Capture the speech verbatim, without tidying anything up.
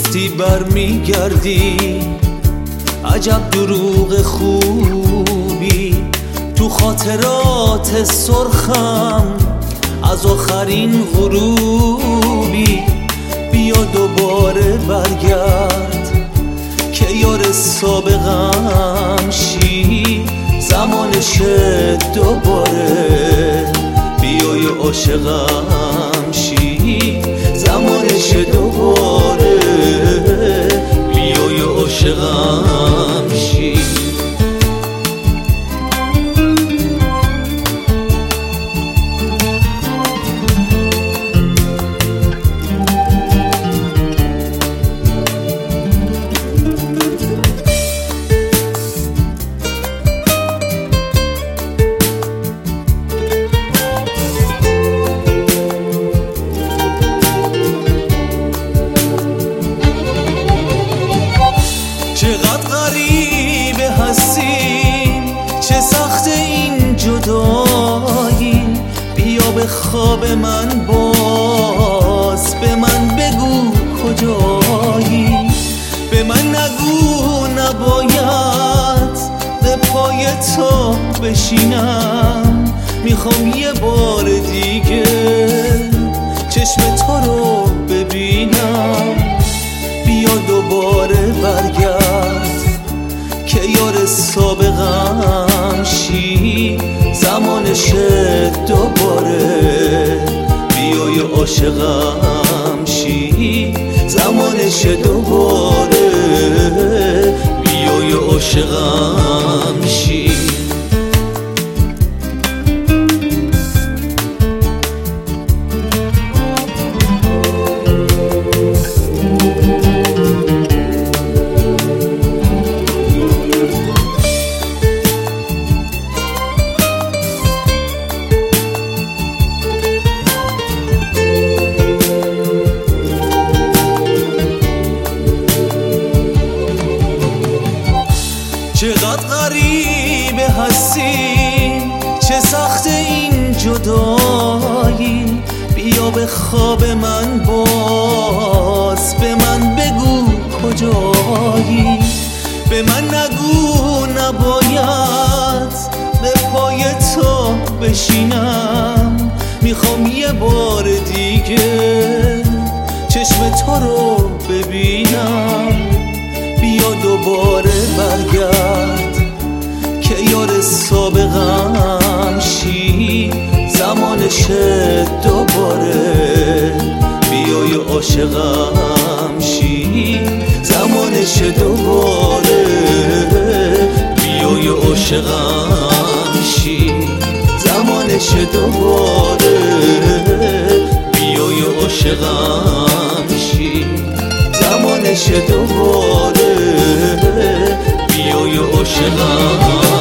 گفتی برمیگردی، عجب دروغ خوبی تو خاطرات سرخم از آخرین غروبی. بیا دوباره برگرد که یار سابقم شی، زمانشه دوباره بیای عاشقم شی، زمانشه دوباره بیای عاشقم شی. چقدر غریبه هستیم، چه سخت این جدایی. بیا به خواب من باز، به من بگو کجایی. به من نگو نباید به پای تو بشینم، میخوام یه بار دیگه چشم تو رو ببینم. بیا دوباره برگرد که یار سابقم شی، زمانشه دوباره بیای عاشقم شی، زمانشه دوباره بیای عاشقم شی. چقدر غریبه هستیم، چه سخت این جدایی. بیا به خواب من باز، به من بگو کجایی. به من نگو نباید به پای تو بشینم، میخوام یه بار دیگه چشم تو رو ببینم. بیا دوباره برگرد که یار سابقم شی، زمانشه دوباره بیای عاشقم شی، زمانشه دوباره بیای عاشقم شی، زمانشه دوباره بیای عاشقم شی، زمانشه دوباره بیای عاشقم